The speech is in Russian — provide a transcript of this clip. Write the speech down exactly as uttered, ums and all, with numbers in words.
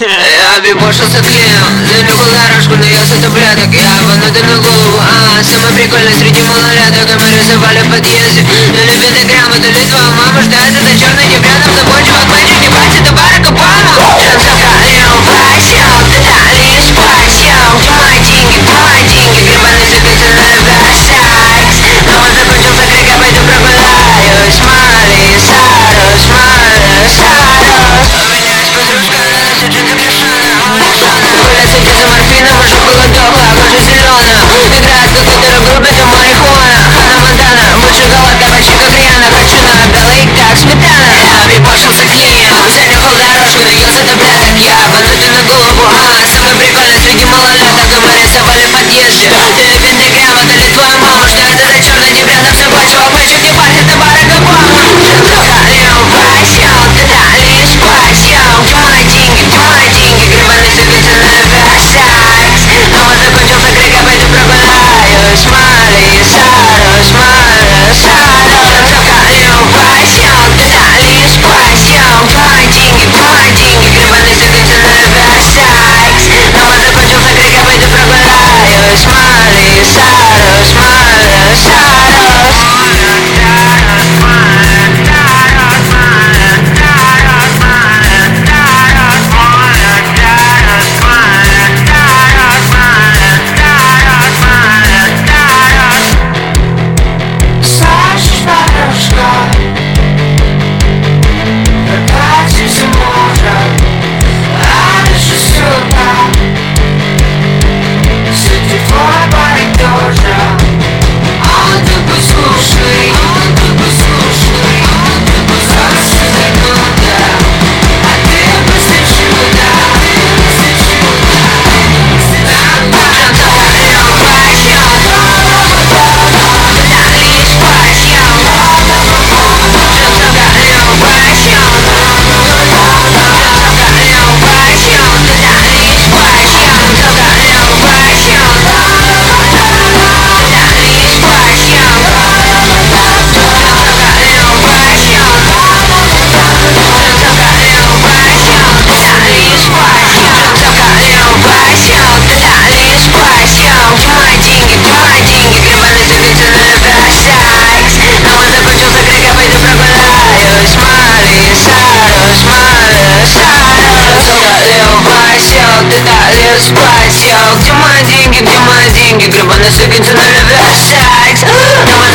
Я бибошился клеем, залегу дорожку, наелся таблеток. Я обманутый на голову, а самый прикольный среди малолеток. И мы рисовали в подъезде, или пентаграмму, то ли твою маму ждать. Это черный дебрятов, забочивых мальчик, не бать, это Барак Обама. Джем закалил, просил, ты дали спросил, где мои деньги, где мои деньги, гребаный забитый на любя секс. Но он закончился крик, я пойду прогуляюсь, Майли Сайрус, Майли Сайрус. У меня есть подружка, она носит джинсы крашеные, уличная. Гулять с этим морфином, уже было дохло, кожа зеленая. Играет в какой-то рок-группе, это марихуана. Ханна Монтана, лучше голодка, почти как Риана. Хочу на белый, как сметана. Я припошился клеем, занюхал дорожку, наелся таблеток. Я обманутый на голову, а самый прикольный среди малолеток. И мы рисовали в подъезде, то ли пентаграмма, то ли твоя мама. Что это за черный дебрятов, забочивых мальчик, не бать, это Барак Обама. Джем закалил, просил, ты дали спросил, где мои деньги, где мои деньги, гребаный забитый на любя секс. Но он закончился крик, я пойду прогуляюсь, Майли Сайрус, Майли Сайрус. Джем закалил, просил, ты дали спросил, где мои деньги, где мои деньги, гребаный забитый на любя секс. Но он закончился крик, я пойду прогуляюсь, Майли Сайрус, Майли Сайрус. Ты дали спросил, где мои деньги, где мои деньги, гребаный сукин сын на любя секс.